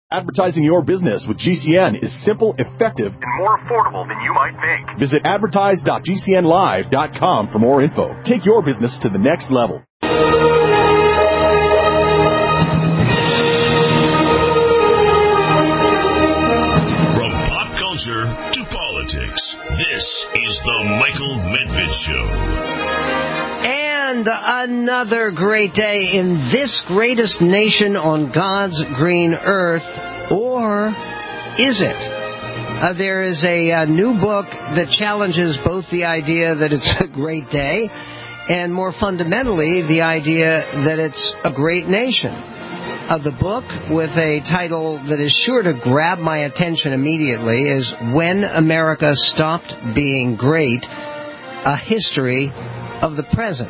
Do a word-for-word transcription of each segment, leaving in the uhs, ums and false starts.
Advertising your business with G C N is simple, effective, and more affordable than you might think. Visit advertise dot g c n live dot com for more info. Take your business to the next level. From pop culture to politics, this is the Michael Medved Show. And another great day in this greatest nation on God's green earth, or is it? Uh, there is a, a new book that challenges both the idea that it's a great day and, more fundamentally, the idea that it's a great nation. Uh, the book, with a title that is sure to grab my attention immediately, is When America Stopped Being Great, A History of the Present.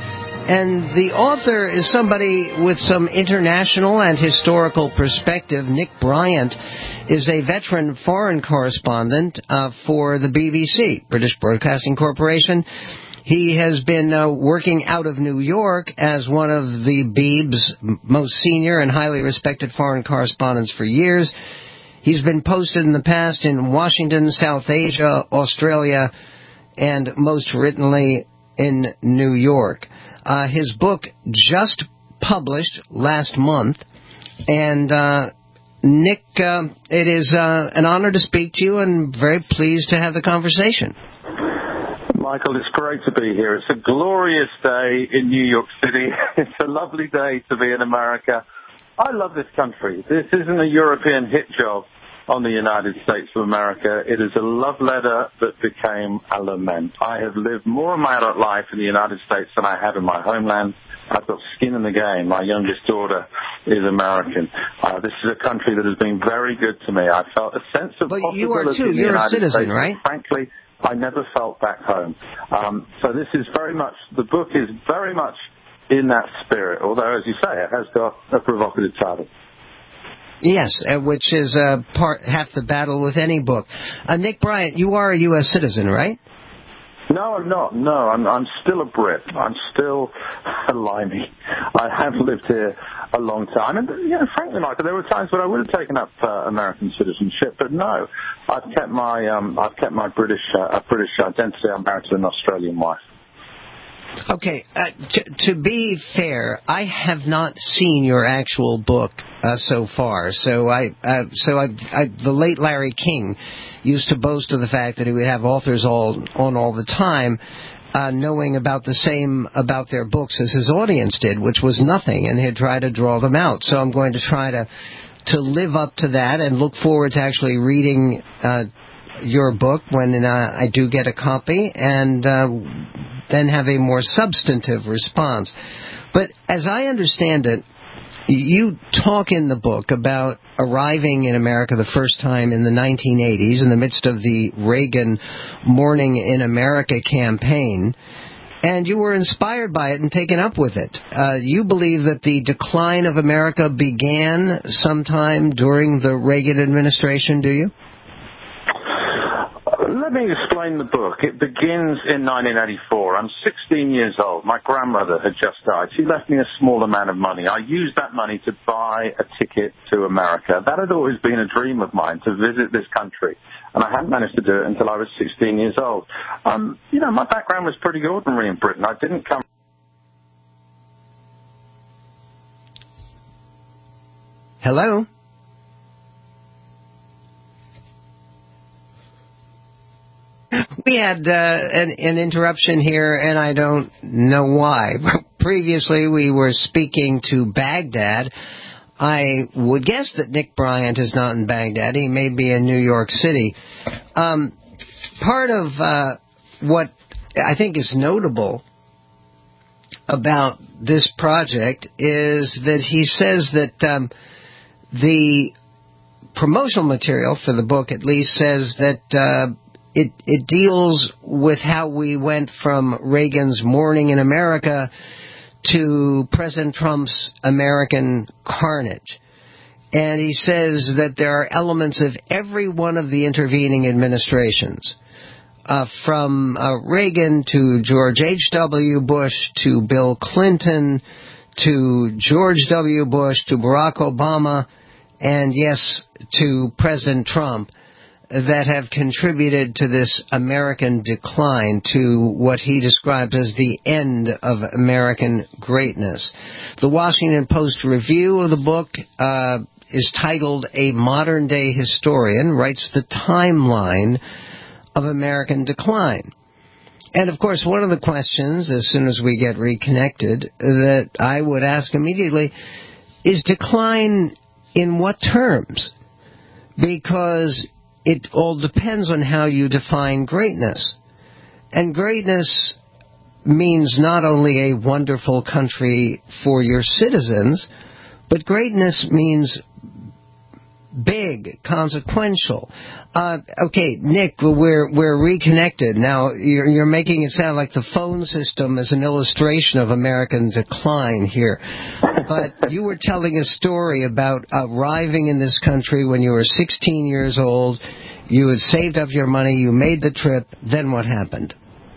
And the author is somebody with some international and historical perspective. Nick Bryant is a veteran foreign correspondent uh, for the B B C, British Broadcasting Corporation. He has been uh, working out of New York as one of the B B C's most senior and highly respected foreign correspondents for years. He's been posted in the past in Washington, South Asia, Australia, and most recently in New York. Uh, his book just published last month, and uh, Nick, uh, it is uh, an honor to speak to you, and very pleased to have the conversation. Michael, it's great to be here. It's a glorious day in New York City. It's a lovely day to be in America. I love this country. This isn't a European hit job on the United States of America. It is a love letter that became a lament. I have lived more of my adult life in the United States than I have in my homeland. I've got skin in the game. My youngest daughter is American. Uh, this is a country that has been very good to me. I felt a sense of but possibility you are too. in the You're United a citizen, States. right? Frankly, I never felt back home. Um, so this is very much, the book is very much in that spirit, although, as you say, it has got a provocative title. Yes, uh, which is uh, part half the battle with any book. Uh, Nick Bryant, you are a U S citizen, right? No, I'm not. No, I'm, I'm still a Brit. I'm still a limey. I have lived here a long time. And, you know, frankly, Michael, there were times when I would have taken up uh, American citizenship, but no, I've kept my um, I've kept my British uh, British identity. I'm married to an Australian wife. Okay, uh, to, to be fair, I have not seen your actual book uh, so far. So I, uh, so I, I, the late Larry King used to boast of the fact that he would have authors all on all the time, uh, knowing about the same about their books as his audience did, which was nothing, and he'd try to draw them out. So I'm going to try to to live up to that and look forward to actually reading uh, your book when uh, I do get a copy, and uh, then have a more substantive response. But as I understand it, you talk in the book about arriving in America the first time in the nineteen eighties in the midst of the Reagan Morning in America campaign, and you were inspired by it and taken up with it. Uh, you believe that the decline of America began sometime during the Reagan administration, do you? Let me explain the book. It begins in nineteen eighty-four. I'm sixteen years old. My grandmother had just died. She left me a small amount of money. I used that money to buy a ticket to America. That had always been a dream of mine, to visit this country. And I hadn't managed to do it until I was sixteen years old. Um, you know, my background was pretty ordinary in Britain. I didn't come... Hello? We had uh, an, an interruption here, and I don't know why. Previously, we were speaking to Baghdad. I would guess that Nick Bryant is not in Baghdad. He may be in New York City. Um, part of uh, what I think is notable about this project is that he says that um, the promotional material for the book, at least, says that uh, It, it deals with how we went from Reagan's Morning in America to President Trump's American carnage. And he says that there are elements of every one of the intervening administrations, uh, from uh, Reagan to George H W. Bush to Bill Clinton to George W. Bush to Barack Obama, and yes, to President Trump, that have contributed to this American decline, to what he described as the end of American greatness. The Washington Post review of the book uh, is titled "A Modern Day Historian Writes the Timeline of American Decline." And, of course, one of the questions, as soon as we get reconnected, that I would ask immediately is decline in what terms? Because it all depends on how you define greatness. And greatness means not only a wonderful country for your citizens, but greatness means big, consequential. Uh, okay, Nick, we're we're reconnected. Now, you're, you're making it sound like the phone system is an illustration of American decline here. But you were telling a story about arriving in this country when you were sixteen years old. You had saved up your money, you made the trip, then what happened?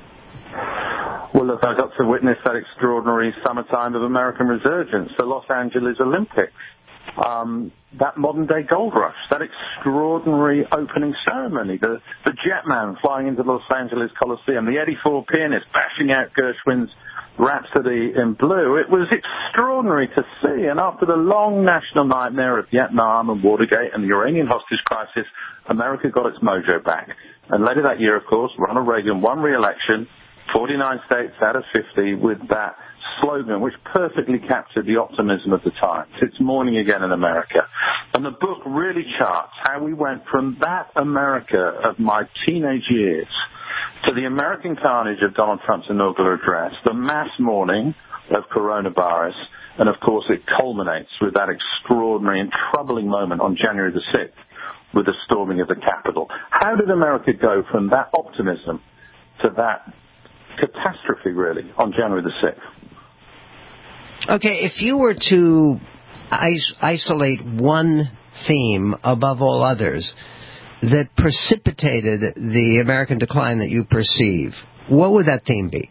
Well, look, I got to witness that extraordinary summertime of American resurgence, the Los Angeles Olympics. Um, that modern-day gold rush, that extraordinary opening ceremony, the, the Jetman flying into Los Angeles Coliseum, the Eddie Ford pianist bashing out Gershwin's Rhapsody in Blue. It was extraordinary to see, and after the long national nightmare of Vietnam and Watergate and the Iranian hostage crisis, America got its mojo back. And later that year, of course, Ronald Reagan won re-election, forty-nine states out of fifty, with that slogan which perfectly captured the optimism of the times. It's morning again in America. And the book really charts how we went from that America of my teenage years to the American carnage of Donald Trump's inaugural address, the mass mourning of coronavirus, and of course it culminates with that extraordinary and troubling moment on January the sixth with the storming of the Capitol. How did America go from that optimism to that catastrophe, really, on January the sixth? Okay, if you were to is- isolate one theme above all others that precipitated the American decline that you perceive, what would that theme be?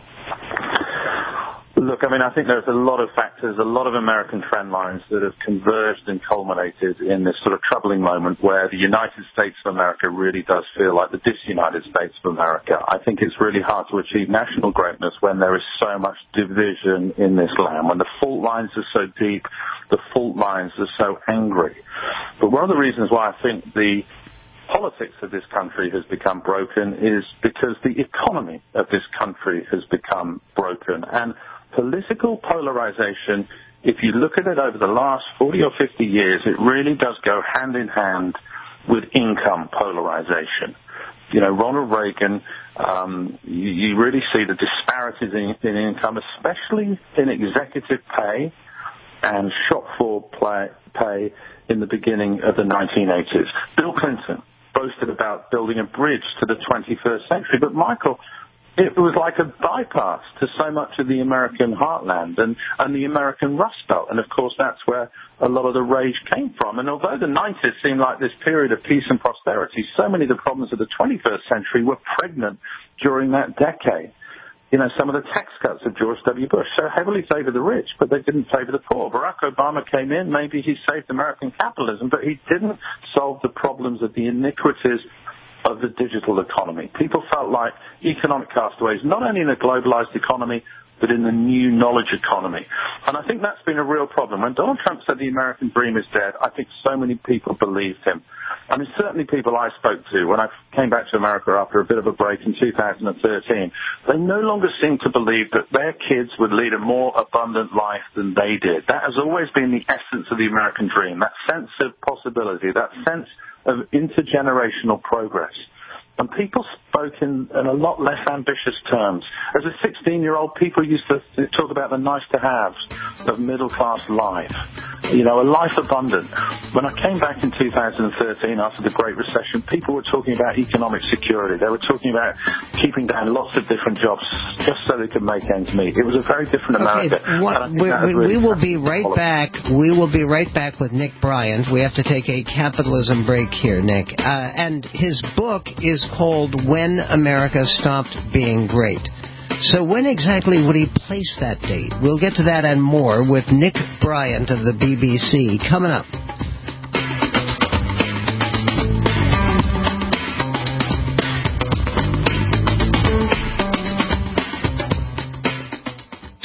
Look, I mean, I think there's a lot of factors, a lot of American trend lines that have converged and culminated in this sort of troubling moment where the United States of America really does feel like the disunited States of America. I think it's really hard to achieve national greatness when there is so much division in this land, when the fault lines are so deep, the fault lines are so angry. But one of the reasons why I think the politics of this country has become broken is because the economy of this country has become broken. And political polarization, if you look at it over the last forty or fifty years, it really does go hand in hand with income polarization. You know, Ronald Reagan, um, you, you really see the disparities in, in income, especially in executive pay and shop floor play, pay in the beginning of the nineteen eighties. Bill Clinton boasted about building a bridge to the twenty-first century, but Michael, it was like a bypass to so much of the American heartland and, and the American Rust Belt. And, of course, that's where a lot of the rage came from. And although the nineties seemed like this period of peace and prosperity, so many of the problems of the twenty-first century were pregnant during that decade. You know, some of the tax cuts of George W. Bush so heavily favored the rich, but they didn't favor the poor. Barack Obama came in, maybe he saved American capitalism, but he didn't solve the problems of the iniquities of the digital economy. People felt like economic castaways, not only in a globalized economy, but in the new knowledge economy. And I think that's been a real problem. When Donald Trump said the American dream is dead, I think so many people believed him. I mean, certainly people I spoke to when I came back to America after a bit of a break in two thousand thirteen, they no longer seem to believe that their kids would lead a more abundant life than they did. That has always been the essence of the American dream, that sense of possibility, that sense of intergenerational progress. And people spoke in, in a lot less ambitious terms. As a sixteen-year-old, people used to talk about the nice-to-haves of middle-class life. You know, a life abundant. When I came back in two thousand thirteen after the Great Recession, people were talking about economic security. They were talking about keeping down lots of different jobs just so they could make ends meet. It was a very different America. Okay, what, we, we, really we will be right back. We will be right back with Nick Bryant. We have to take a capitalism break here, Nick. Uh, and his book is called When America Stopped Being Great. So when exactly would he place that date? We'll get to that and more with Nick Bryant of the B B C coming up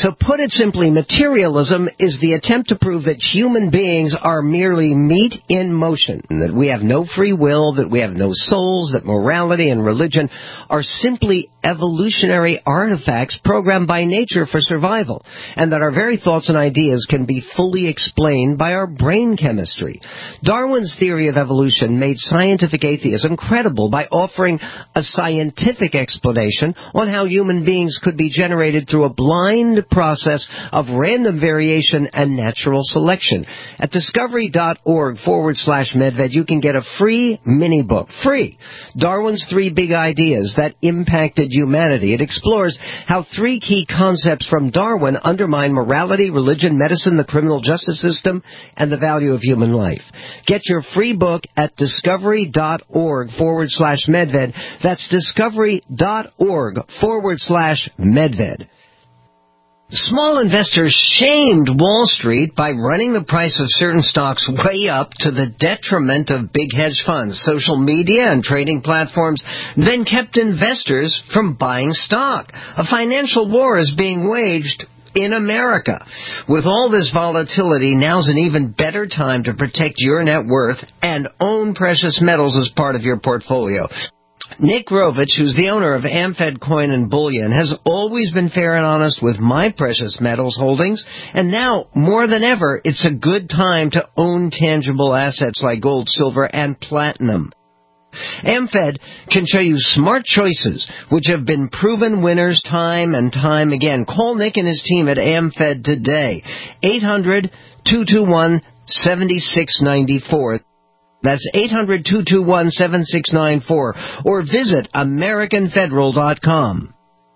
To put it simply, materialism is the attempt to prove that human beings are merely meat in motion, that we have no free will, that we have no souls, that morality and religion are simply evolutionary artifacts programmed by nature for survival, and that our very thoughts and ideas can be fully explained by our brain chemistry. Darwin's theory of evolution made scientific atheism credible by offering a scientific explanation on how human beings could be generated through a blind process of random variation and natural selection. At discovery.org forward slash Medved, you can get a free mini-book, free, Darwin's Three Big Ideas That Impacted Humanity. It explores how three key concepts from Darwin undermine morality, religion, medicine, the criminal justice system, and the value of human life. Get your free book at discovery.org forward slash Medved. That's discovery.org forward slash Medved. Small investors shamed Wall Street by running the price of certain stocks way up to the detriment of big hedge funds. Social media and trading platforms then kept investors from buying stock. A financial war is being waged in America. With all this volatility, now's an even better time to protect your net worth and own precious metals as part of your portfolio. Nick Rovich, who's the owner of AmFed Coin and Bullion, has always been fair and honest with my precious metals holdings, and now, more than ever, it's a good time to own tangible assets like gold, silver, and platinum. AmFed can show you smart choices which have been proven winners time and time again. Call Nick and his team at AmFed today. eight hundred, two two one, seven six nine four. That's eight hundred, two two one, seven six nine four. Or visit American Federal dot com.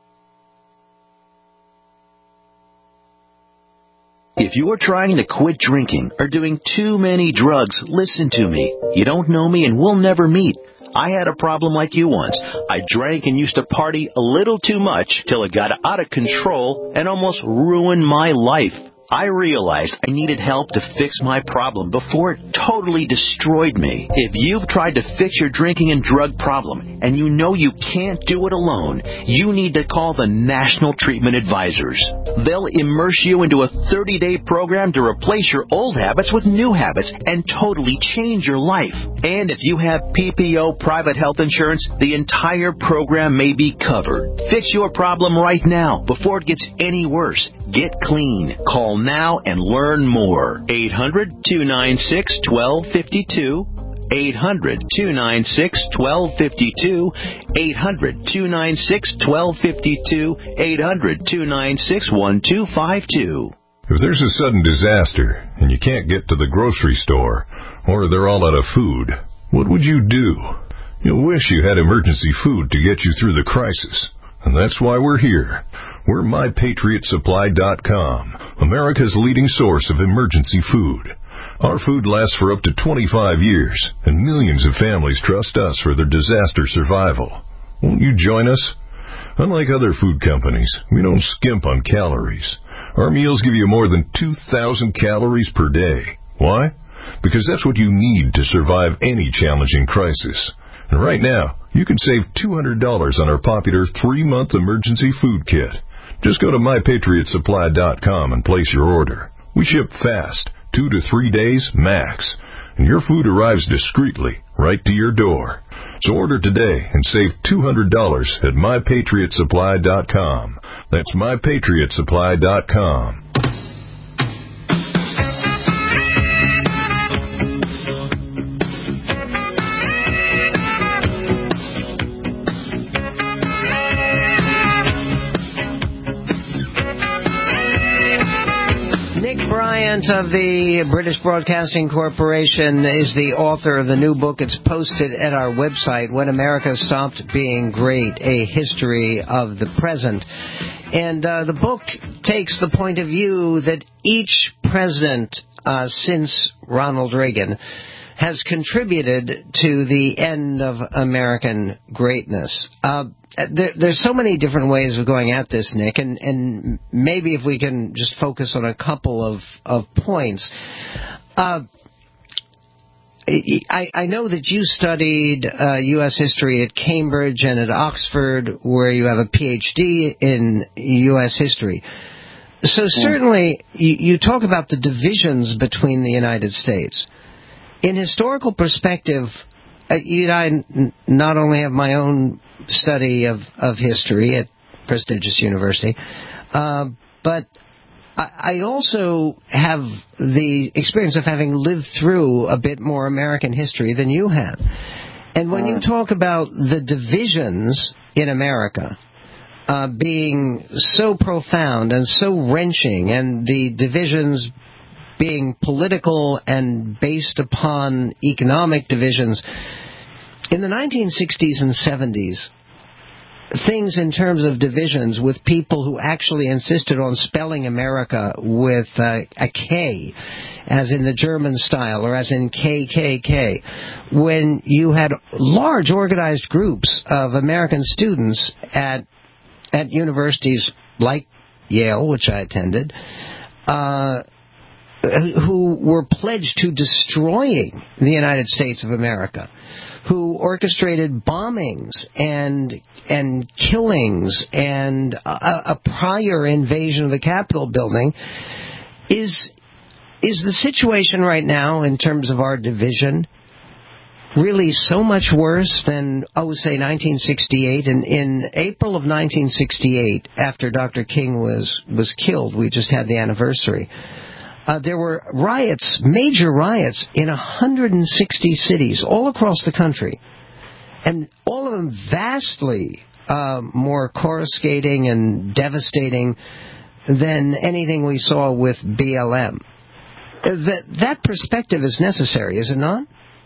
If you're trying to quit drinking or doing too many drugs, listen to me. You don't know me and we'll never meet. I had a problem like you once. I drank and used to party a little too much till it got out of control and almost ruined my life. I realized I needed help to fix my problem before it totally destroyed me. If you've tried to fix your drinking and drug problem and you know you can't do it alone, you need to call the National Treatment Advisors. They'll immerse you into a thirty-day program to replace your old habits with new habits and totally change your life. And if you have P P O private health insurance, the entire program may be covered. Fix your problem right now before it gets any worse. Get clean. Call now and learn more. eight hundred, two nine six, one two five two. eight hundred, two nine six, one two five two. eight hundred, two nine six, one two five two. eight hundred, two nine six, one two five two. If there's a sudden disaster and you can't get to the grocery store or they're all out of food, what would you do? You'll wish you had emergency food to get you through the crisis. And that's why we're here. We're my patriot supply dot com, America's leading source of emergency food. Our food lasts for up to twenty-five years, and millions of families trust us for their disaster survival. Won't you join us? Unlike other food companies, we don't skimp on calories. Our meals give you more than two thousand calories per day. Why? Because that's what you need to survive any challenging crisis. And right now, you can save two hundred dollars on our popular three-month emergency food kit. Just go to my patriot supply dot com and place your order. We ship fast, two to three days max, and your food arrives discreetly right to your door. So order today and save two hundred dollars at my patriot supply dot com. That's my patriot supply dot com. Of the British Broadcasting Corporation is the author of the new book. It's posted at our website, When America Stopped Being Great, A History of the Present. And uh, the book takes the point of view that each president uh, since Ronald Reagan has contributed to the end of American greatness. Uh, there, there's so many different ways of going at this, Nick, and, and maybe if we can just focus on a couple of, of points. Uh, I, I know that you studied uh, U S history at Cambridge and at Oxford, where you have a P H D in U S history. So certainly, you, you talk about the divisions between the United States. In historical perspective, uh, you know, I n- not only have my own study of, of history at prestigious university, uh, but I, I also have the experience of having lived through a bit more American history than you have. And when you talk about the divisions in America, Uh, being so profound and so wrenching, and the divisions being political and based upon economic divisions. In the nineteen sixties and seventies, things in terms of divisions with people who actually insisted on spelling America with uh, a K, as in the German style, or as in K K K, when you had large organized groups of American students at at universities like Yale, which I attended, uh, who were pledged to destroying the United States of America, who orchestrated bombings and and killings and a, a prior invasion of the Capitol building. Is is the situation right now in terms of our division really so much worse than, oh, say, nineteen sixty-eight? And in April of nineteen sixty-eight, after Doctor King was, was killed, we just had the anniversary, uh, there were riots, major riots, in one hundred sixty cities all across the country. And all of them vastly uh, more coruscating and devastating than anything we saw with B L M. That, that perspective is necessary, is it not?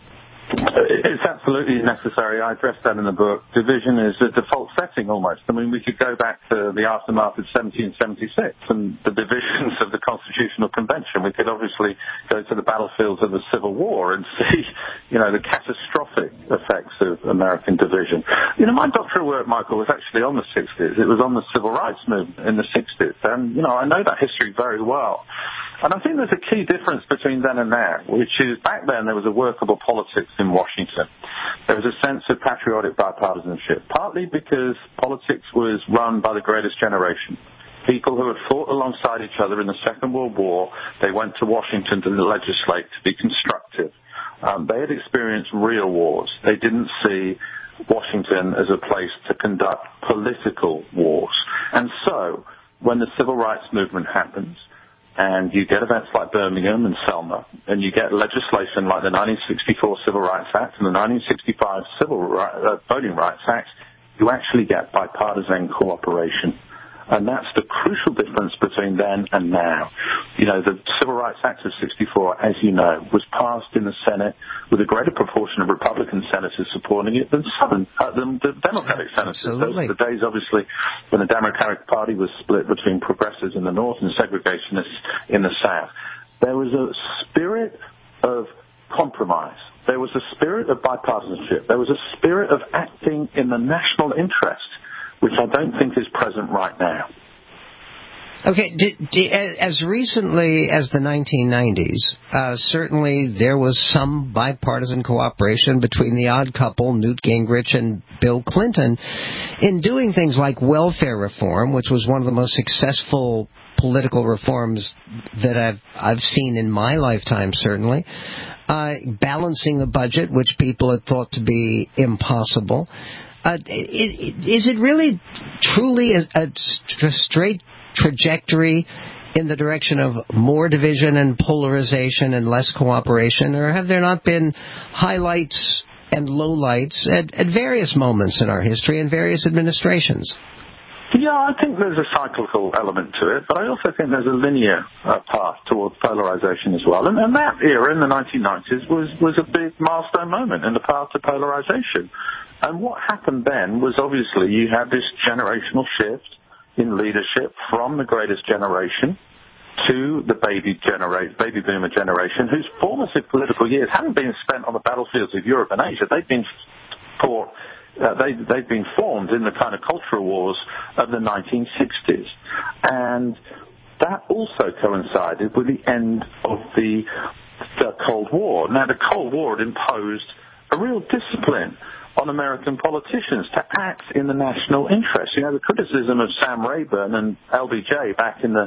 It's absolutely necessary. I addressed that in the book. Division is a default setting almost. I mean, we could go back to the aftermath of seventeen seventy-six and the divisions of the Constitutional Convention. We could obviously go to the battlefields of the Civil War and see, you know, the catastrophic effects of American division. You know, my doctoral work, Michael, was actually on the sixties. It was on the Civil Rights Movement in the sixties. And, you know, I know that history very well. And I think there's a key difference between then and now, which is back then there was a workable politics in Washington. There was a sense of patriotic bipartisanship, partly because politics was run by the greatest generation. People who had fought alongside each other in the Second World War, they went to Washington to legislate, to be constructive. Um, they had experienced real wars. They didn't see Washington as a place to conduct political wars. And so, when the Civil Rights Movement happens, and you get events like Birmingham and Selma, and you get legislation like the nineteen sixty-four Civil Rights Act and the nineteen sixty-five Civil Right, uh, Voting Rights Act, you actually get bipartisan cooperation. And that's the crucial difference between then and now. You know, the Civil Rights Act of sixty-four, as you know, was passed in the Senate with a greater proportion of Republican senators supporting it than Southern, uh, than the Democratic senators. Absolutely. Those were the days, obviously, when the Democratic Party was split between progressives in the North and segregationists in the South. There was a spirit of compromise. There was a spirit of bipartisanship. There was a spirit of acting in the national interest, which I don't think is present right now. Okay, d- d- as recently as the nineteen nineties, uh, certainly there was some bipartisan cooperation between the odd couple, Newt Gingrich and Bill Clinton, in doing things like welfare reform, which was one of the most successful political reforms that I've I've seen in my lifetime, certainly. Uh, balancing the budget, which people had thought to be impossible. Uh, is it really truly a, a straight trajectory in the direction of more division and polarization and less cooperation, or have there not been highlights and lowlights at, at various moments in our history and various administrations? Yeah, I think there's a cyclical element to it, but I also think there's a linear uh, path towards polarization as well. And, and that era in the nineteen nineties was, was a big milestone moment in the path to polarization. And what happened then was obviously you had this generational shift in leadership from the greatest generation to the baby genera- baby boomer generation, whose formative political years haven't been spent on the battlefields of Europe and Asia. They've been fought, uh, they, they've been formed in the kind of cultural wars of the nineteen sixties. And that also coincided with the end of the, the Cold War. Now, the Cold War had imposed a real discipline on American politicians to act in the national interest. You know, the criticism of Sam Rayburn and L B J back in the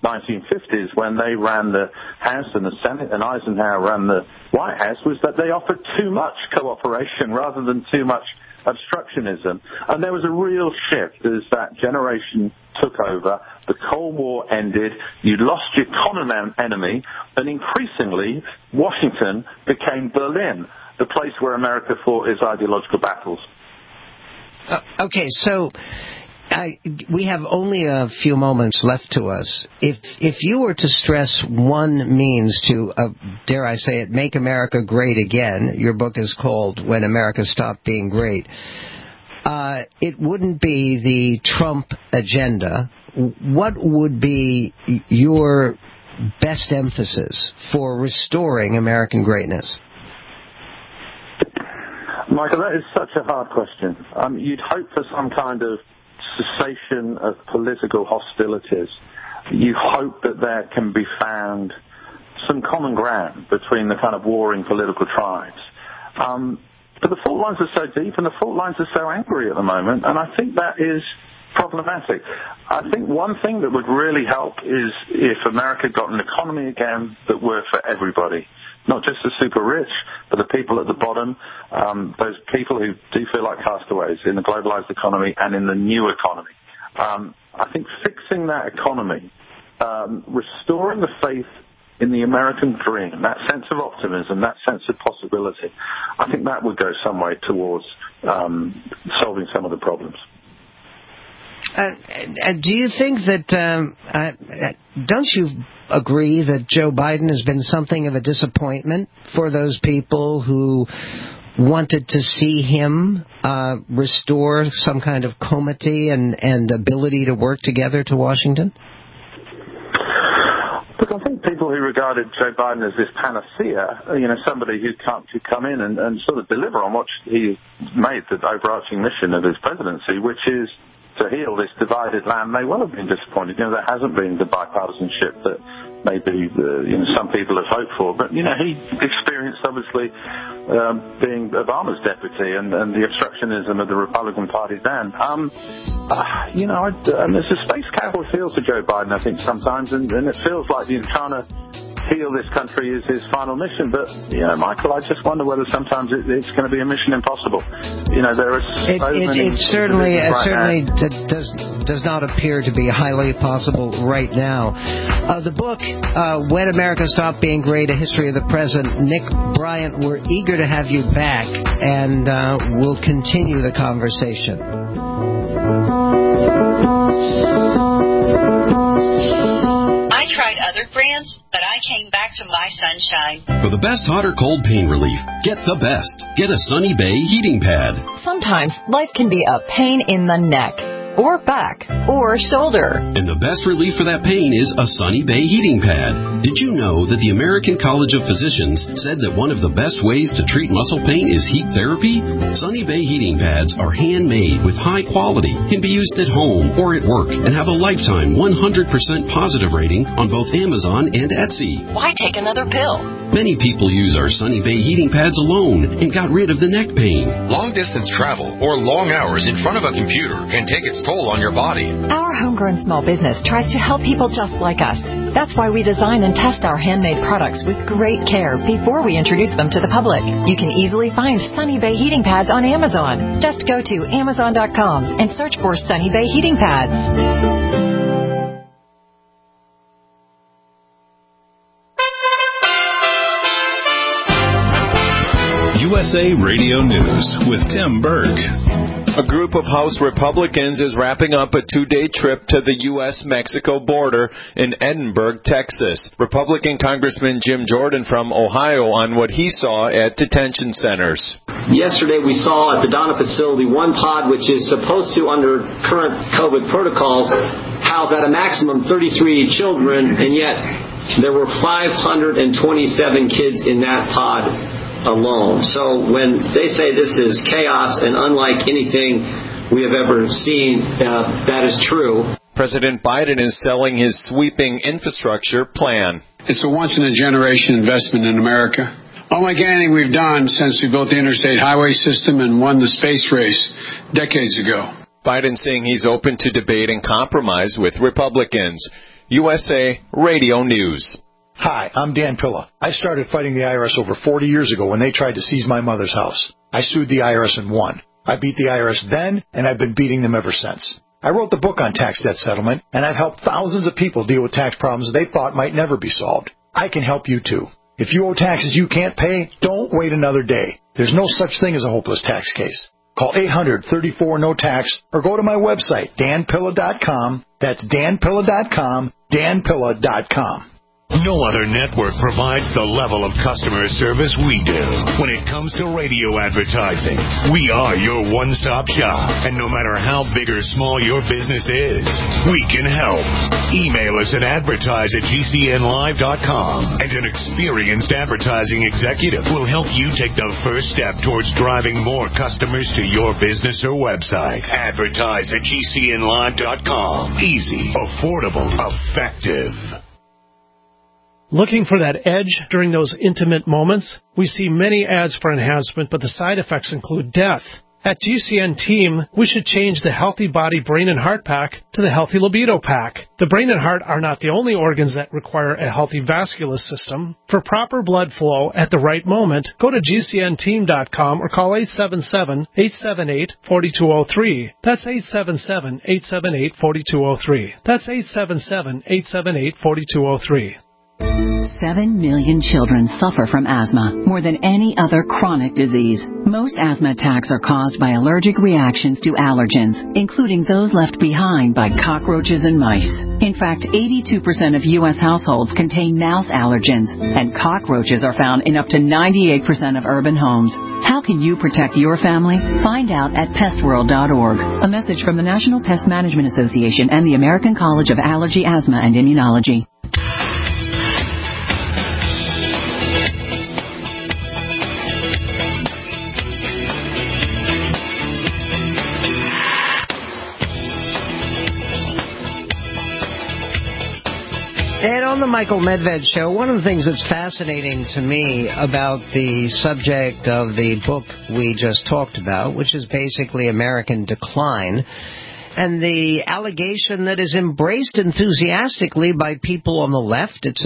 nineteen fifties when they ran the House and the Senate and Eisenhower ran the White House was that they offered too much cooperation rather than too much obstructionism. And there was a real shift as that generation took over. The Cold War ended. You lost your common enemy, and increasingly Washington became Berlin, the place where America fought its ideological battles. Uh, okay, so I, we have only a few moments left to us. If if you were to stress one means to, uh, dare I say it, make America great again, your book is called When America Stopped Being Great, uh, it wouldn't be the Trump agenda. What would be your best emphasis for restoring American greatness? Michael, that is such a hard question. Um, you'd hope for some kind of cessation of political hostilities. You hope that there can be found some common ground between the kind of warring political tribes. Um, but the fault lines are so deep and the fault lines are so angry at the moment, and I think that is problematic. I think one thing that would really help is if America got an economy again that worked for everybody. Not just the super rich, but the people at the bottom, um, those people who do feel like castaways in the globalized economy and in the new economy. Um, I think fixing that economy, um, restoring the faith in the American dream, that sense of optimism, that sense of possibility, I think that would go some way towards um, solving some of the problems. Uh, uh, do you think that, um, uh, don't you agree that Joe Biden has been something of a disappointment for those people who wanted to see him uh, restore some kind of comity and, and ability to work together to Washington? Look, I think people who regarded Joe Biden as this panacea, you know, somebody who can't who come in and, and sort of deliver on what he made the overarching mission of his presidency, which is to heal this divided land, may well have been disappointed. You know, there hasn't been the bipartisanship that maybe uh, you know some people have hoped for. But you know, he experienced obviously um, being Obama's deputy and, and the obstructionism of the Republican Party then. Um, uh, you know, I, uh, there's a space cowboy feel to Joe Biden, I think, sometimes, and, and it feels like he's trying to heal this country is his final mission. But, you know, Michael, I just wonder whether sometimes it, it's going to be a mission impossible. You know, there are so it, it, many... It certainly, it right certainly d- does does not appear to be highly possible right now. Uh, the book, uh, When America Stopped Being Great, A History of the Present, Nick Bryant, we're eager to have you back, and uh, we'll continue the conversation. I tried other brands, but I came back to My Sunshine. For the best hot or cold pain relief, get the best. Get a Sunny Bay heating pad. Sometimes life can be a pain in the neck, or back, or shoulder. And the best relief for that pain is a Sunny Bay heating pad. Did you know that the American College of Physicians said that one of the best ways to treat muscle pain is heat therapy? Sunny Bay heating pads are handmade with high quality, can be used at home or at work, and have a lifetime one hundred percent positive rating on both Amazon and Etsy. Why take another pill? Many people use our Sunny Bay heating pads alone and got rid of the neck pain. Long-distance travel or long hours in front of a computer can take its toll on your body. Our homegrown small business tries to help people just like us. That's why we design and test our handmade products with great care before we introduce them to the public. You can easily find Sunny Bay heating pads on Amazon. Just go to amazon dot com and search for Sunny Bay heating pads. U S A Radio News with Tim Berg. A group of House Republicans is wrapping up a two-day trip to the U S Mexico border in Edinburg, Texas. Republican Congressman Jim Jordan from Ohio on what he saw at detention centers. Yesterday we saw at the Donna facility one pod which is supposed to, under current COVID protocols, house at a maximum thirty-three children, and yet there were five hundred twenty-seven kids in that pod alone. So when they say this is chaos and unlike anything we have ever seen, uh, that is true. President Biden is selling his sweeping infrastructure plan. It's a once-in-a-generation investment in America. Unlike anything we've done since we built the interstate highway system and won the space race decades ago. Biden saying he's open to debate and compromise with Republicans. U S A Radio News. Hi, I'm Dan Pilla. I started fighting the I R S over forty years ago when they tried to seize my mother's house. I sued the I R S and won. I beat the I R S then, and I've been beating them ever since. I wrote the book on tax debt settlement, and I've helped thousands of people deal with tax problems they thought might never be solved. I can help you, too. If you owe taxes you can't pay, don't wait another day. There's no such thing as a hopeless tax case. Call eight hundred, thirty-four, no tax or go to my website, dan pilla dot com. That's dan pilla dot com, dan pilla dot com. No other network provides the level of customer service we do. When it comes to radio advertising, we are your one-stop shop. And no matter how big or small your business is, we can help. Email us at advertise at g c n live dot com, and an experienced advertising executive will help you take the first step towards driving more customers to your business or website. Advertise at g c n live dot com. Easy, affordable, effective. Looking for that edge during those intimate moments? We see many ads for enhancement, but the side effects include death. At G C N Team, we should change the Healthy Body Brain and Heart Pack to the Healthy Libido Pack. The brain and heart are not the only organs that require a healthy vascular system. For proper blood flow at the right moment, go to g c n team dot com or call eight seven seven, eight seven eight, four two zero three. That's eight seven seven, eight seven eight, four two zero three. That's eight seven seven, eight seven eight, four two zero three. Seven million children suffer from asthma, more than any other chronic disease. Most asthma attacks are caused by allergic reactions to allergens, including those left behind by cockroaches and mice. In fact, eighty-two percent of U S households contain mouse allergens, and cockroaches are found in up to ninety-eight percent of urban homes. How can you protect your family? Find out at pest world dot org. A message from the National Pest Management Association and the American College of Allergy, Asthma, and Immunology. And on the Michael Medved Show, one of the things that's fascinating to me about the subject of the book we just talked about, which is basically American Decline, and the allegation that is embraced enthusiastically by people on the left, it's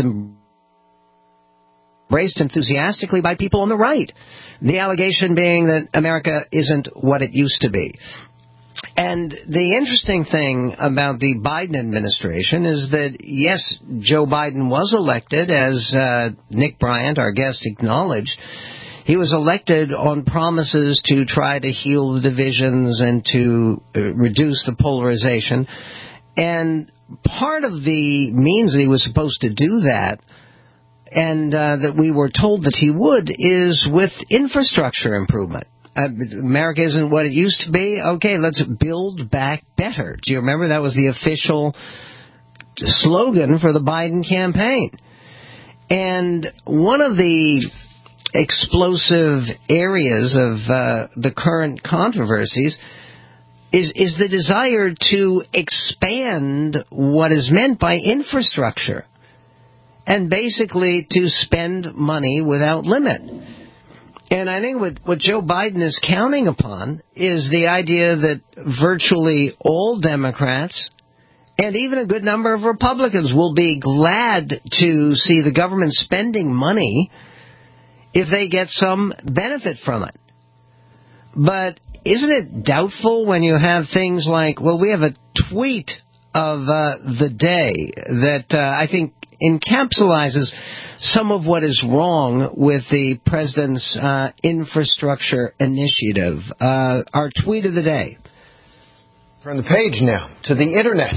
embraced enthusiastically by people on the right. The allegation being that America isn't what it used to be. And the interesting thing about the Biden administration is that, yes, Joe Biden was elected, as uh, Nick Bryant, our guest, acknowledged. He was elected on promises to try to heal the divisions and to uh, reduce the polarization. And part of the means that he was supposed to do that, and uh, that we were told that he would, is with infrastructure improvement. Uh, America isn't what it used to be. Okay, let's build back better. Do you remember that was the official slogan for the Biden campaign? And one of the explosive areas of uh, the current controversies is, is the desire to expand what is meant by infrastructure and basically to spend money without limit. And I think what, what Joe Biden is counting upon is the idea that virtually all Democrats and even a good number of Republicans will be glad to see the government spending money if they get some benefit from it. But isn't it doubtful when you have things like, well, we have a tweet of uh, the day that uh, I think encapsulates some of what is wrong with the president's uh, infrastructure initiative. Uh, our tweet of the day. Turn the page now to the internet.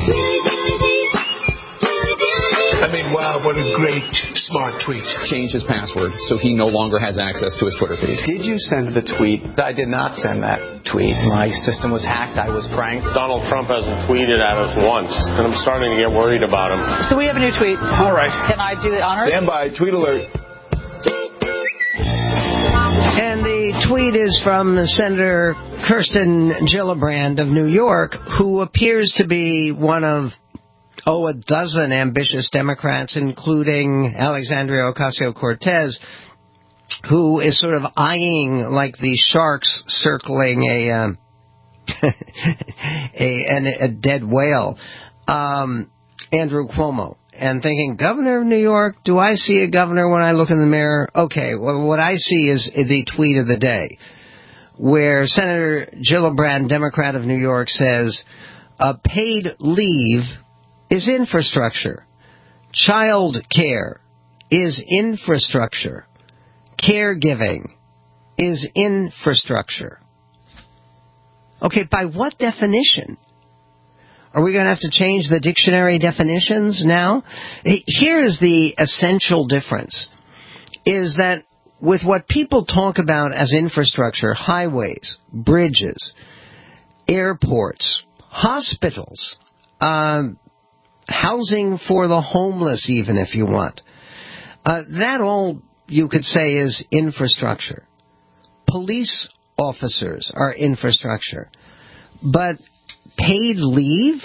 I mean, wow, what a great, smart tweet. Change his password so he no longer has access to his Twitter feed. Did you send the tweet? I did not send that tweet. My system was hacked. I was pranked. Donald Trump hasn't tweeted at us once, and I'm starting to get worried about him. So we have a new tweet. All right. Can I do the honors? Stand by. Tweet alert. And the tweet is from Senator Kirsten Gillibrand of New York, who appears to be one of oh, a dozen ambitious Democrats, including Alexandria Ocasio-Cortez, who is sort of eyeing like the sharks circling a um, a, an, a dead whale. Um, Andrew Cuomo, and thinking, Governor of New York, do I see a governor when I look in the mirror? Okay, well, what I see is the tweet of the day, where Senator Gillibrand, Democrat of New York, says, a paid leave is infrastructure. Child care is infrastructure. Caregiving is infrastructure. Okay, by what definition? Are we going to have to change the dictionary definitions now? Here is the essential difference, is that with what people talk about as infrastructure, highways, bridges, airports, hospitals, um, housing for the homeless even if you want, uh, that all you could say is infrastructure. Police officers are infrastructure. But paid leave,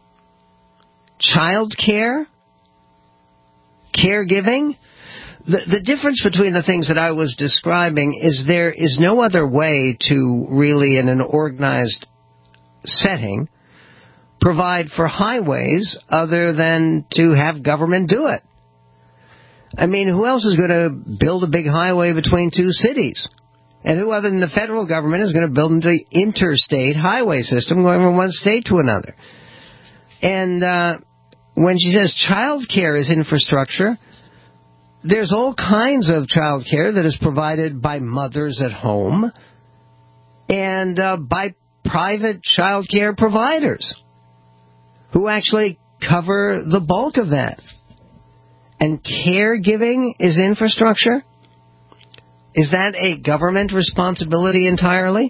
child care, caregiving, the, the difference between the things that I was describing is there is no other way to really, in an organized setting, provide for highways other than to have government do it. I mean, who else is going to build a big highway between two cities? And who other than the federal government is going to build an interstate highway system going from one state to another? And uh, when she says child care is infrastructure, there's all kinds of child care that is provided by mothers at home and uh, by private child care providers who actually cover the bulk of that. And caregiving is infrastructure? Is that a government responsibility entirely?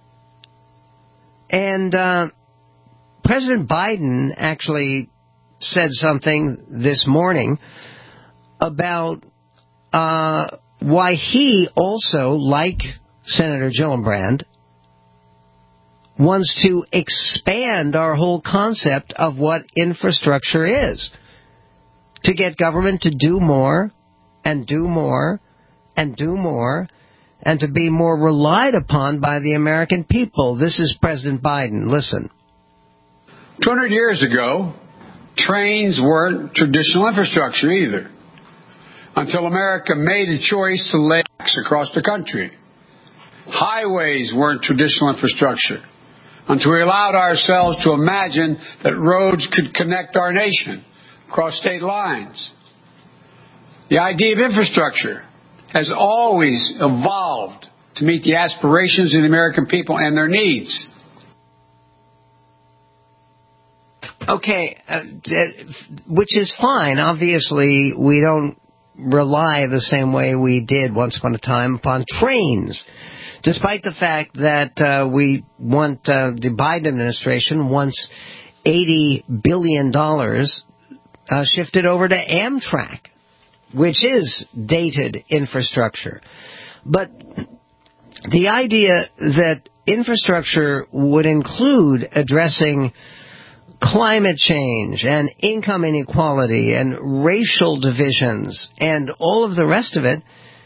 And uh, President Biden actually said something this morning about uh, why he also, like Senator Gillibrand, wants to expand our whole concept of what infrastructure is, to get government to do more and do more and do more, and to be more relied upon by the American people. This is President Biden. Listen. two hundred years ago, trains weren't traditional infrastructure either, until America made a choice to lay tracks across the country. Highways weren't traditional infrastructure, until we allowed ourselves to imagine that roads could connect our nation across state lines. The idea of infrastructure has always evolved to meet the aspirations of the American people and their needs. Okay, uh, which is fine. Obviously, we don't rely the same way we did once upon a time upon trains, despite the fact that uh, we want, uh, the Biden administration wants eighty billion dollars uh, shifted over to Amtrak, which is dated infrastructure. But the idea that infrastructure would include addressing climate change and income inequality and racial divisions and all of the rest of it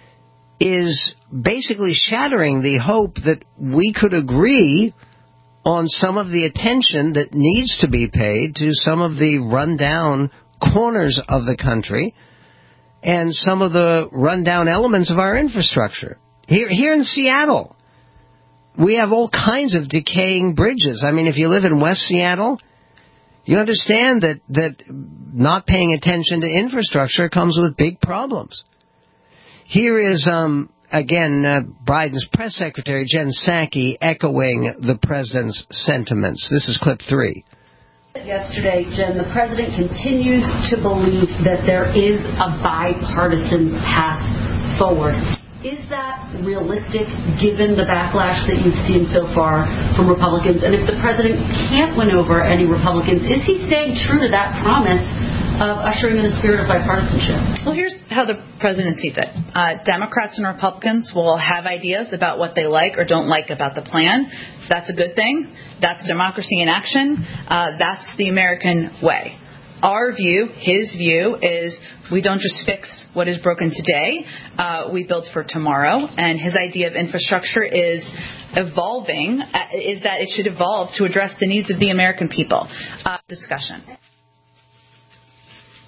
is basically shattering the hope that we could agree on some of the attention that needs to be paid to some of the rundown corners of the country and some of the rundown elements of our infrastructure. Here, here in Seattle, we have all kinds of decaying bridges. I mean, if you live in West Seattle, you understand that, that not paying attention to infrastructure comes with big problems. Here is, um, again, uh, Biden's press secretary, Jen Psaki, echoing the president's sentiments. This is clip three. Yesterday, Jen, the president continues to believe that there is a bipartisan path forward. Is that realistic given the backlash that you've seen so far from Republicans? And if the president can't win over any Republicans, is he staying true to that promise of ushering in a spirit of bipartisanship? Well, here's how the president sees it. Uh, Democrats and Republicans will have ideas about what they like or don't like about the plan. That's a good thing. That's democracy in action. Uh, that's the American way. Our view, his view, is we don't just fix what is broken today. Uh, we build for tomorrow. And his idea of infrastructure is evolving, uh, is that it should evolve to address the needs of the American people. Uh, discussion.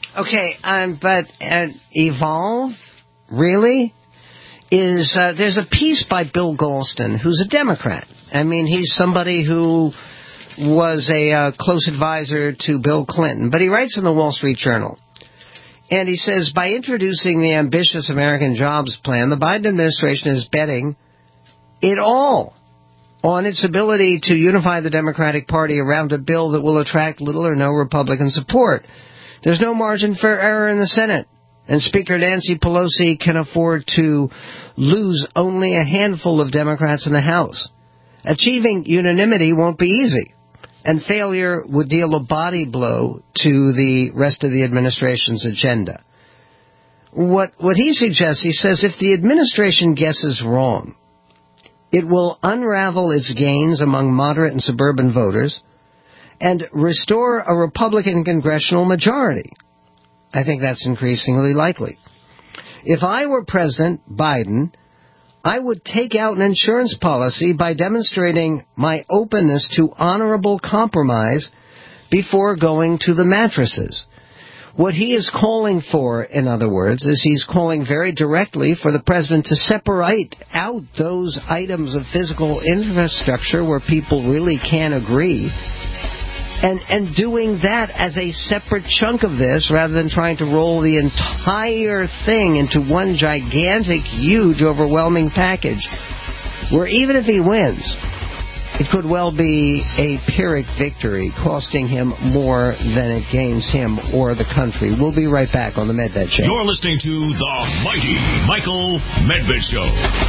Okay, um, but uh, Evolve, really? Is uh, there's a piece by Bill Galston, who's a Democrat. I mean, he's somebody who was a uh, close advisor to Bill Clinton, but he writes in the Wall Street Journal, and he says, by introducing the ambitious American Jobs Plan, the Biden administration is betting it all on its ability to unify the Democratic Party around a bill that will attract little or no Republican support. There's no margin for error in the Senate, and Speaker Nancy Pelosi can afford to lose only a handful of Democrats in the House. Achieving unanimity won't be easy, and failure would deal a body blow to the rest of the administration's agenda. What, what he suggests, he says, if the administration guesses wrong, it will unravel its gains among moderate and suburban voters and restore a Republican congressional majority. I think that's increasingly likely. If I were President Biden, I would take out an insurance policy by demonstrating my openness to honorable compromise before going to the mattresses. What he is calling for, in other words, is he's calling very directly for the president to separate out those items of physical infrastructure where people really can't agree, and, and doing that as a separate chunk of this rather than trying to roll the entire thing into one gigantic, huge, overwhelming package, where even if he wins, it could well be a Pyrrhic victory, costing him more than it gains him or the country. We'll be right back on the Medved Show. You're listening to The Mighty Michael Medved Show.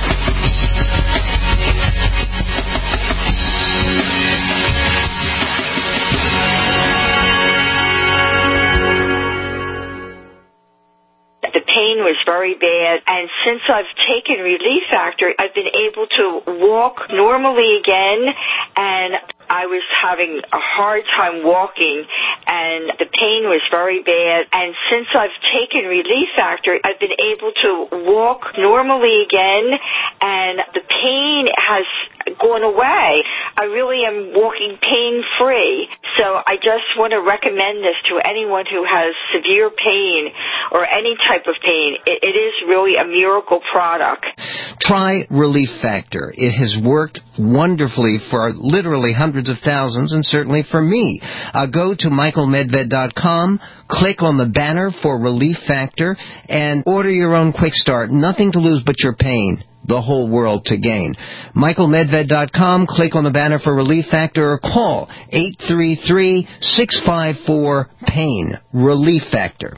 The pain was very bad, and since I've taken Relief Factor, I've been able to walk normally again, and I was having a hard time walking, and the pain was very bad. And since I've taken Relief Factor, I've been able to walk normally again, and the pain has gone away. I really am walking pain-free. So I just want to recommend this to anyone who has severe pain or any type of pain. It, it is really a miracle product. Try Relief Factor. It has worked wonderfully for literally hundreds of thousands, and certainly for me. Uh, go to michael medved dot com, click on the banner for Relief Factor, and order your own quick start. Nothing to lose but your pain. The whole world to gain. michael medved dot com, click on the banner for Relief Factor, or call eight three three, six five four, PAIN. Relief Factor.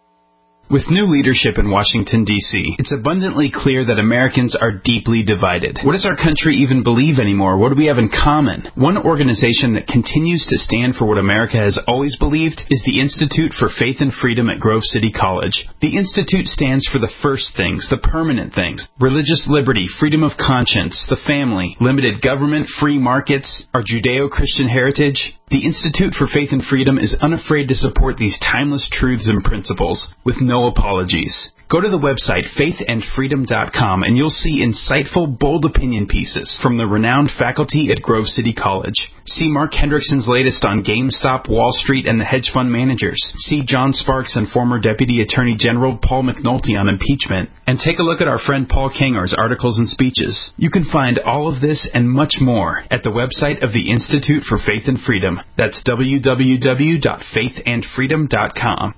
With new leadership in Washington, D C, it's abundantly clear that Americans are deeply divided. What does our country even believe anymore? What do we have in common? One organization that continues to stand for what America has always believed is the Institute for Faith and Freedom at Grove City College. The Institute stands for the first things, the permanent things: religious liberty, freedom of conscience, the family, limited government, free markets, our Judeo-Christian heritage. The Institute for Faith and Freedom is unafraid to support these timeless truths and principles with no apologies. Go to the website faith and freedom dot com and you'll see insightful, bold opinion pieces from the renowned faculty at Grove City College. See Mark Hendrickson's latest on GameStop, Wall Street, and the hedge fund managers. See John Sparks and former Deputy Attorney General Paul McNulty on impeachment. And take a look at our friend Paul Kangar's articles and speeches. You can find all of this and much more at the website of the Institute for Faith and Freedom. That's w w w dot faith and freedom dot com.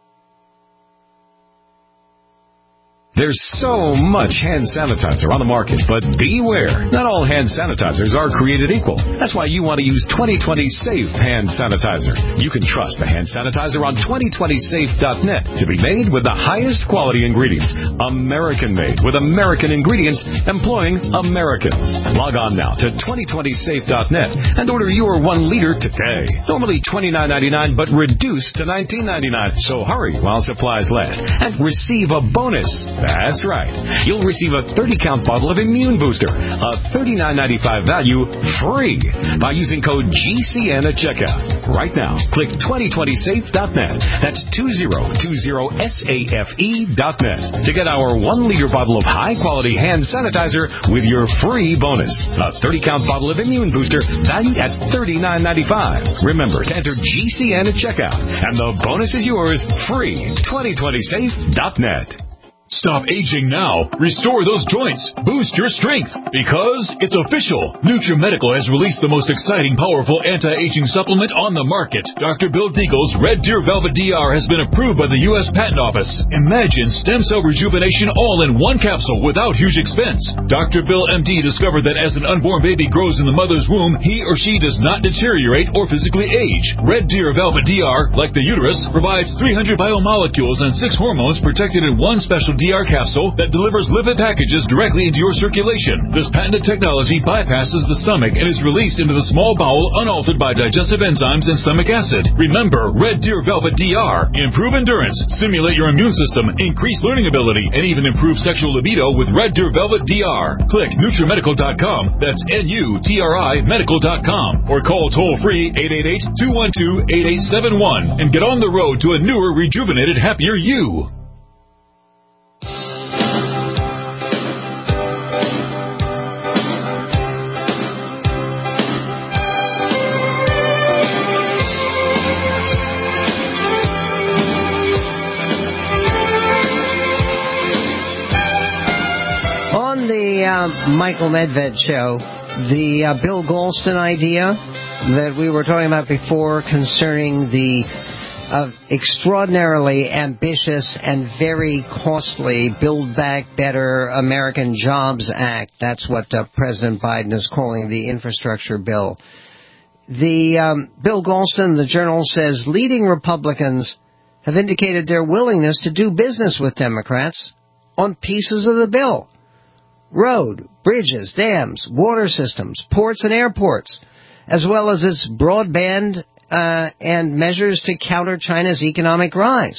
There's so much hand sanitizer on the market, but beware. Not all hand sanitizers are created equal. That's why you want to use twenty twenty Safe Hand Sanitizer. You can trust the hand sanitizer on twenty twenty safe dot net to be made with the highest quality ingredients. American-made with American ingredients employing Americans. Log on now to twenty twenty safe dot net and order your one liter today. Normally twenty-nine ninety-nine, but reduced to nineteen ninety-nine. So hurry while supplies last and receive a bonus. That's right. You'll receive a thirty-count bottle of Immune Booster, a thirty-nine ninety-five value, free by using code G C N at checkout. Right now, click twenty twenty safe dot net. That's two zero two zero safe dot net to get our one-liter bottle of high-quality hand sanitizer with your free bonus. A thirty-count bottle of Immune Booster valued at thirty-nine ninety-five. Remember to enter G C N at checkout, and the bonus is yours free. twenty twenty safe dot net. Stop aging now. Restore those joints. Boost your strength. Because it's official. NutriMedical has released the most exciting, powerful anti-aging supplement on the market. Doctor Bill Deagle's Red Deer Velvet D R has been approved by the U S Patent Office. Imagine stem cell rejuvenation all in one capsule without huge expense. Doctor Bill M D discovered that as an unborn baby grows in the mother's womb, he or she does not deteriorate or physically age. Red Deer Velvet D R, like the uterus, provides three hundred biomolecules and six hormones protected in one special D R capsule that delivers lipid packages directly into your circulation. This patented technology bypasses the stomach and is released into the small bowel unaltered by digestive enzymes and stomach acid. Remember, Red Deer Velvet D R. Improve endurance, stimulate your immune system, increase learning ability, and even improve sexual libido with Red Deer Velvet D R. Click NutriMedical dot com. That's N U T R I medical dot com. Or call toll-free eight eight eight, two one two, eight eight seven one and get on the road to a newer, rejuvenated, happier you. Uh, Michael Medved show, the uh, Bill Galston idea that we were talking about before concerning the uh, extraordinarily ambitious and very costly Build Back Better American Jobs Act. That's what uh, President Biden is calling the infrastructure bill. The um, Bill Galston, the Journal, says leading Republicans have indicated their willingness to do business with Democrats on pieces of the bill. Road, bridges, dams, water systems, ports and airports, as well as its broadband uh, and measures to counter China's economic rise.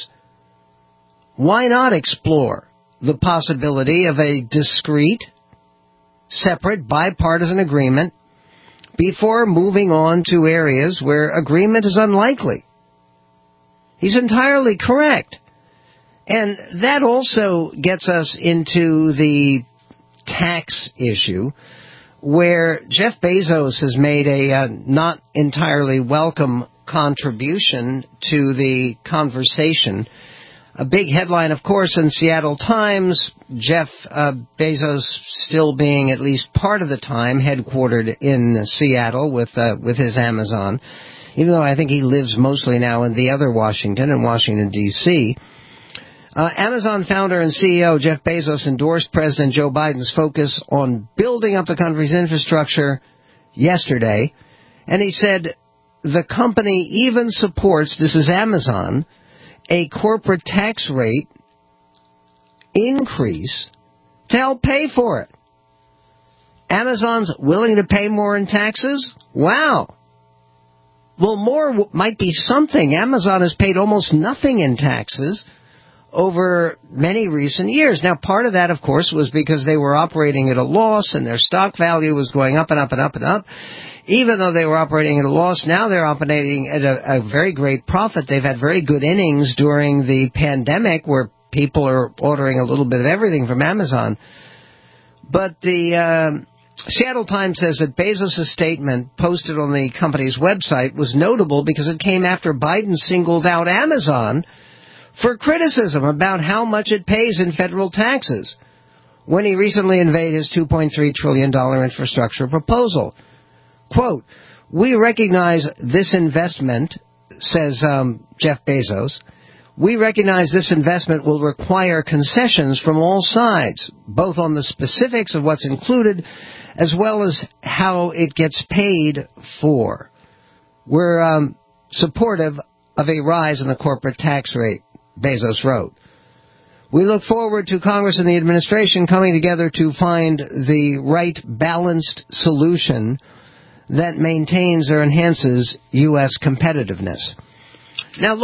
Why not explore the possibility of a discrete, separate, bipartisan agreement before moving on to areas where agreement is unlikely? He's entirely correct. And that also gets us into the tax issue, where Jeff Bezos has made a uh, not entirely welcome contribution to the conversation. A big headline, of course, in Seattle Times, Jeff uh, Bezos still being at least part of the time headquartered in Seattle with uh, with his Amazon, even though I think he lives mostly now in the other Washington, in Washington, D C Uh, Amazon founder and C E O Jeff Bezos endorsed President Joe Biden's focus on building up the country's infrastructure yesterday, and he said the company even supports, this is Amazon, a corporate tax rate increase to help pay for it. Amazon's willing to pay more in taxes? Wow. Well, more w- might be something. Amazon has paid almost nothing in taxes over many recent years. Now, part of that, of course, was because they were operating at a loss and their stock value was going up and up and up and up. Even though they were operating at a loss, now they're operating at a, a very great profit. They've had very good innings during the pandemic where people are ordering a little bit of everything from Amazon. But the uh, Seattle Times says that Bezos' statement posted on the company's website was notable because it came after Biden singled out Amazon for criticism about how much it pays in federal taxes when he recently unveiled his two point three trillion dollars infrastructure proposal. Quote, we recognize this investment, says um, Jeff Bezos, we recognize this investment will require concessions from all sides, both on the specifics of what's included as well as how it gets paid for. We're um, supportive of a rise in the corporate tax rate, Bezos wrote. We look forward to Congress and the administration coming together to find the right balanced solution that maintains or enhances U S competitiveness. Now, look,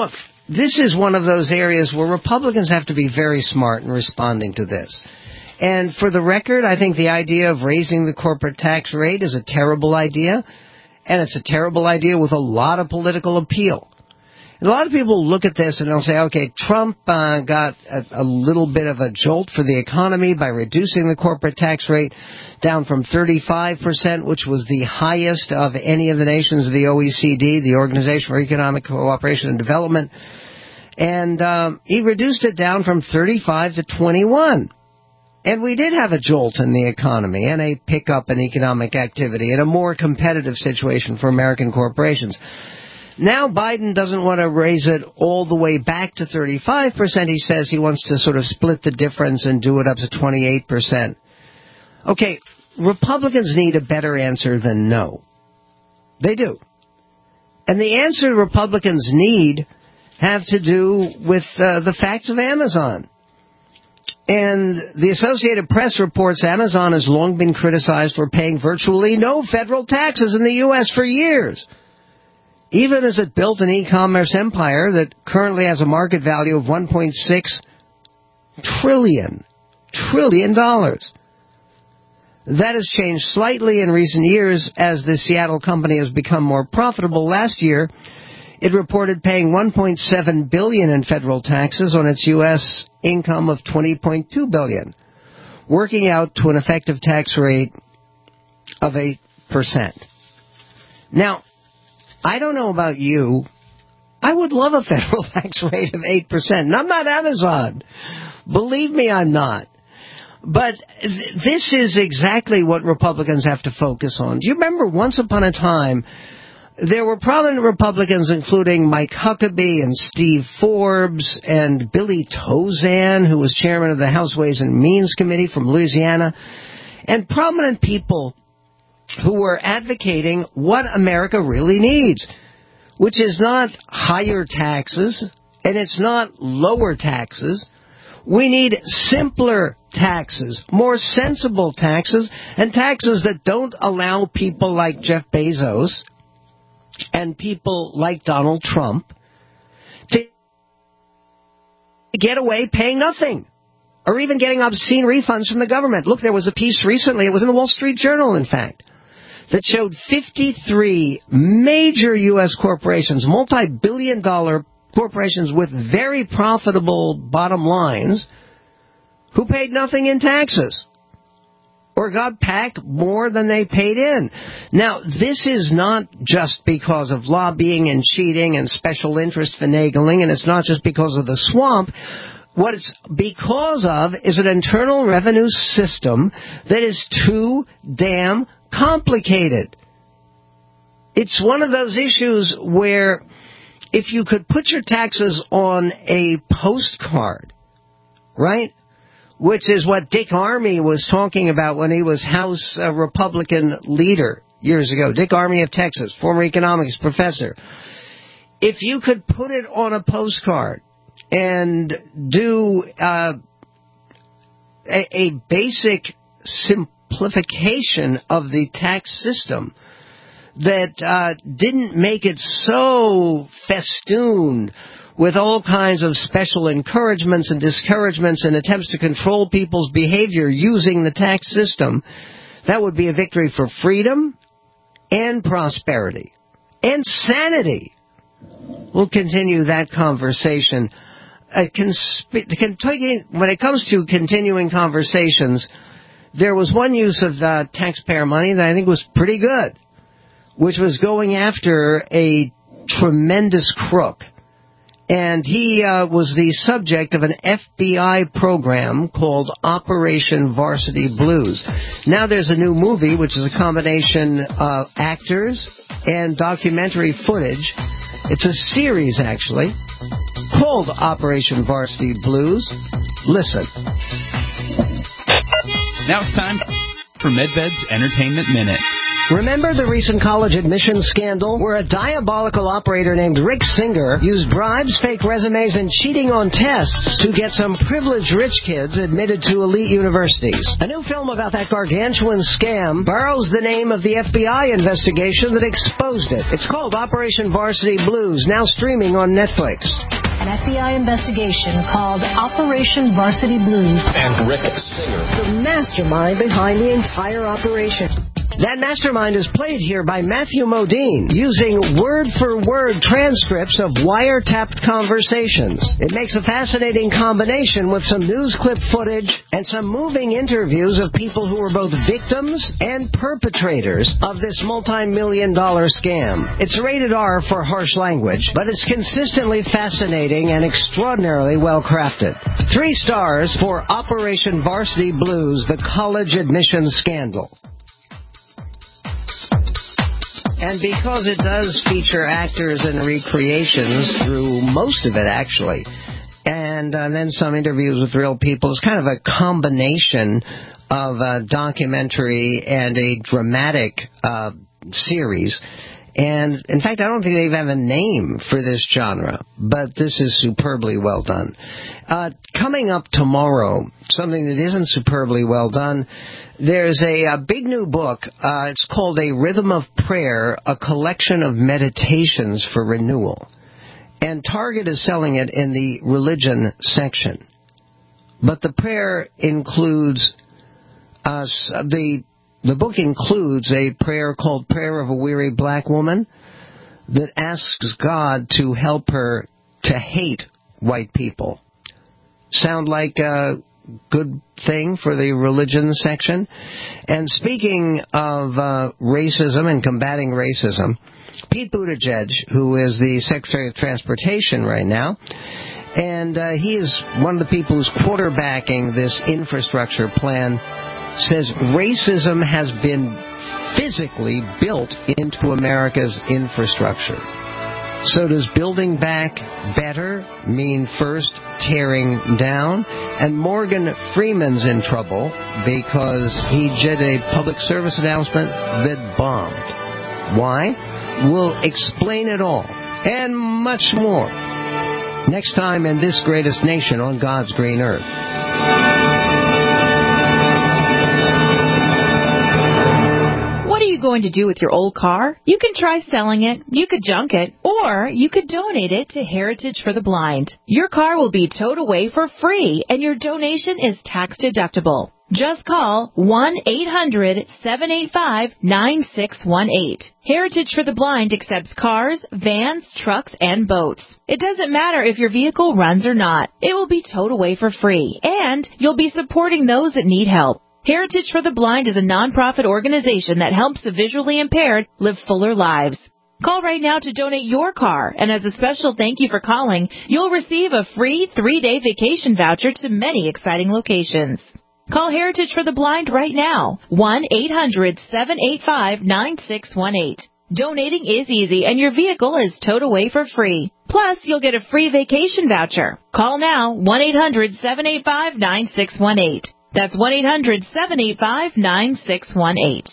this is one of those areas where Republicans have to be very smart in responding to this. And for the record, I think the idea of raising the corporate tax rate is a terrible idea, and it's a terrible idea with a lot of political appeal. And a lot of people look at this and they'll say, okay, Trump uh, got a, a little bit of a jolt for the economy by reducing the corporate tax rate down from thirty-five percent, which was the highest of any of the nations of the O E C D, the Organization for Economic Cooperation and Development. And um, he reduced it down from thirty-five to twenty-one. And we did have a jolt in the economy and a pickup in economic activity and a more competitive situation for American corporations. Now Biden doesn't want to raise it all the way back to thirty-five percent. He says he wants to sort of split the difference and do it up to twenty-eight percent. Okay, Republicans need a better answer than no. They do. And the answer Republicans need have to do with uh, the facts of Amazon. And the Associated Press reports Amazon has long been criticized for paying virtually no federal taxes in the U S for years, even as it built an e-commerce empire that currently has a market value of one point six trillion, trillion dollars. That has changed slightly in recent years as the Seattle company has become more profitable. Last year, it reported paying one point seven billion dollars in federal taxes on its U S income of twenty point two billion dollars, working out to an effective tax rate of eight percent. Now, I don't know about you. I would love a federal tax rate of eight percent. And I'm not Amazon. Believe me, I'm not. But th- this is exactly what Republicans have to focus on. Do you remember once upon a time, there were prominent Republicans, including Mike Huckabee and Steve Forbes and Billy Tozan, who was chairman of the House Ways and Means Committee from Louisiana, and prominent people who were advocating what America really needs, which is not higher taxes, and it's not lower taxes. We need simpler taxes, more sensible taxes, and taxes that don't allow people like Jeff Bezos and people like Donald Trump to get away paying nothing or even getting obscene refunds from the government. Look, there was a piece recently, it was in the Wall Street Journal, in fact, that showed fifty-three major U S corporations, multi-billion dollar corporations with very profitable bottom lines, who paid nothing in taxes or got back more than they paid in. Now, this is not just because of lobbying and cheating and special interest finagling, and it's not just because of the swamp. What it's because of is an internal revenue system that is too damn complicated. It's one of those issues where if you could put your taxes on a postcard, right, which is what Dick Armey was talking about when he was House uh, Republican leader years ago. Dick Armey of Texas, former economics professor. If you could put it on a postcard and do uh, a, a basic simplification of the tax system that uh, didn't make it so festooned with all kinds of special encouragements and discouragements and attempts to control people's behavior using the tax system, that would be a victory for freedom and prosperity and sanity. We'll continue that conversation. Uh, consp- when it comes to continuing conversations, there was one use of uh, taxpayer money that I think was pretty good, which was going after a tremendous crook. And he uh, was the subject of an F B I program called Operation Varsity Blues. Now there's a new movie, which is a combination of actors and documentary footage. It's a series, actually, called Operation Varsity Blues. Listen. Now it's time for MedVed's Entertainment Minute. Remember the recent college admissions scandal where a diabolical operator named Rick Singer used bribes, fake resumes, and cheating on tests to get some privileged rich kids admitted to elite universities? A new film about that gargantuan scam borrows the name of the F B I investigation that exposed it. It's called Operation Varsity Blues, now streaming on Netflix. an F B I investigation called Operation Varsity Blues. And Rick Singer, the mastermind behind the entire operation. That mastermind is played here by Matthew Modine using word-for-word transcripts of wiretapped conversations. It makes a fascinating combination with some news clip footage and some moving interviews of people who were both victims and perpetrators of this multi-million dollar scam. It's rated R for harsh language, but it's consistently fascinating and extraordinarily well-crafted. Three stars for Operation Varsity Blues, the college admissions scandal. And because it does feature actors and recreations through most of it, actually, and uh, then some interviews with real people, it's kind of a combination of a documentary and a dramatic uh, series. And, in fact, I don't think they have a name for this genre, but this is superbly well done. Uh, coming up tomorrow, something that isn't superbly well done, there's a, a big new book. Uh, it's called A Rhythm of Prayer, a collection of meditations for renewal. And Target is selling it in the religion section. But the prayer includes uh, the... The book includes a prayer called Prayer of a Weary Black Woman that asks God to help her to hate white people. Sound like a good thing for the religion section? And speaking of uh, racism and combating racism, Pete Buttigieg, who is the Secretary of Transportation right now, and uh, he is one of the people who's quarterbacking this infrastructure plan, says racism has been physically built into America's infrastructure. So does building back better mean first tearing down? And Morgan Freeman's in trouble because he did a public service announcement that bombed. Why? We'll explain it all and much more next time in This Greatest Nation on God's Green Earth. What are you going to do with your old car? You can try selling it, you could junk it, or you could donate it to Heritage for the Blind. Your car will be towed away for free, and your donation is tax deductible. Just call one eight hundred seven eight five nine six one eight. Heritage for the Blind accepts cars, vans, trucks, and boats. It doesn't matter if your vehicle runs or not. It will be towed away for free, and you'll be supporting those that need help. Heritage for the Blind is a nonprofit organization that helps the visually impaired live fuller lives. Call right now to donate your car, and as a special thank you for calling, you'll receive a free three-day vacation voucher to many exciting locations. Call Heritage for the Blind right now, one eight hundred seven eight five nine six one eight. Donating is easy, and your vehicle is towed away for free. Plus, you'll get a free vacation voucher. Call now, one eight hundred seven eight five nine six one eight. That's one eight hundred seven eight five nine six one eight.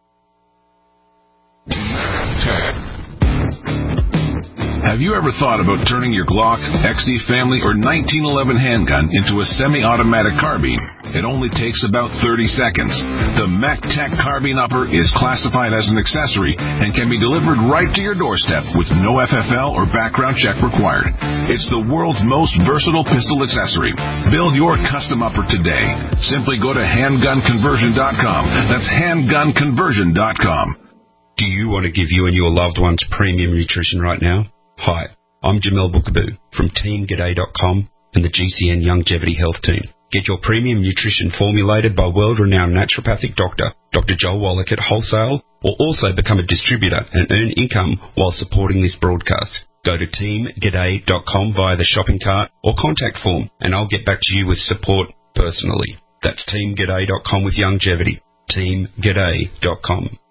Have you ever thought about turning your Glock, X D Family, or nineteen eleven handgun into a semi-automatic carbine? It only takes about thirty seconds. The MacTech Carbine Upper is classified as an accessory and can be delivered right to your doorstep with no F F L or background check required. It's the world's most versatile pistol accessory. Build your custom upper today. Simply go to handgun conversion dot com. That's handgun conversion dot com. Do you want to give you and your loved ones premium nutrition right now? Hi, I'm Jamel Bookaboo from Team G'day dot com and the G C N Longevity Health Team. Get your premium nutrition formulated by world-renowned naturopathic doctor, Doctor Joel Wallach at Wholesale, or also become a distributor and earn income while supporting this broadcast. Go to Team G'day dot com via the shopping cart or contact form, and I'll get back to you with support personally. That's Team G'day dot com with longevity. Team G'day dot com.